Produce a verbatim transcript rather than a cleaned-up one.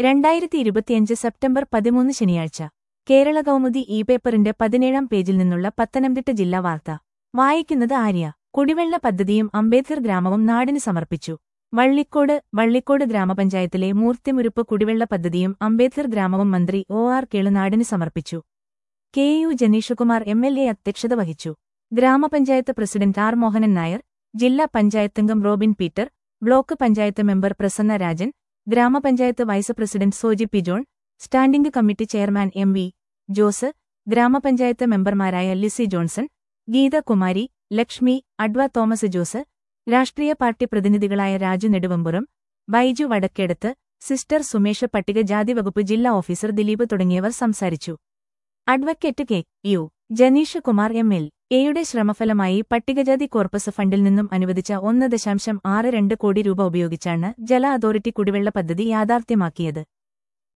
രണ്ടായിരത്തി ഇരുപത്തിയഞ്ച് സെപ്റ്റംബർ പതിമൂന്ന് ശനിയാഴ്ച കേരള കൗമുദി ഇ പേപ്പറിന്റെ പതിനേഴാം പേജിൽ നിന്നുള്ള പത്തനംതിട്ട ജില്ലാ വാർത്ത വായിക്കുന്നത് ആര്യ. കുടിവെള്ള പദ്ധതിയും അംബേദ്കർ ഗ്രാമവും നാടിന് സമർപ്പിച്ചു. വള്ളിക്കോട് വള്ളിക്കോട് ഗ്രാമപഞ്ചായത്തിലെ മൂർത്തിമുരുപ്പ് കുടിവെള്ള പദ്ധതിയും അംബേദ്കർ ഗ്രാമവും മന്ത്രി ഒ ആർ കേളു നാടിന് സമർപ്പിച്ചു. K U Janeeshkumar M L A അധ്യക്ഷത വഹിച്ചു. ഗ്രാമപഞ്ചായത്ത് പ്രസിഡന്റ് ആർ മോഹനൻ നായർ, ജില്ലാ പഞ്ചായത്തംഗം Robin Peter, block panchayat member Prasanna Rajan, ഗ്രാമപഞ്ചായത്ത് vice president Soji P John, standing committee chairman M V Jose, ഗ്രാമപഞ്ചായത്ത് മെമ്പർമാരായ ലിസി ജോൺസൺ, ഗീത കുമാരി, ലക്ഷ്മി, അഡ്വ തോമസ് ജോസ്, രാഷ്ട്രീയ പാർട്ടി പ്രതിനിധികളായ രാജു നെടുവമ്പുറം, ബൈജു വടക്കേടത്ത്, സിസ്റ്റർ സുമേഷ്, പട്ടികജാതി വകുപ്പ് ജില്ലാ ഓഫീസർ ദിലീപ് തുടങ്ങിയവർ സംസാരിച്ചു. Advocate K U Janeesh Kumar M L എയുടെ ശ്രമഫലമായി പട്ടികജാതി കോർപ്പസ് ഫണ്ടിൽ നിന്നും അനുവദിച്ച ഒന്ന് ദശാംശം ആറ് രണ്ട് കോടി രൂപ ഉപയോഗിച്ചാണ് ജല അതോറിറ്റി കുടിവെള്ള പദ്ധതി യാഥാർത്ഥ്യമാക്കിയത്.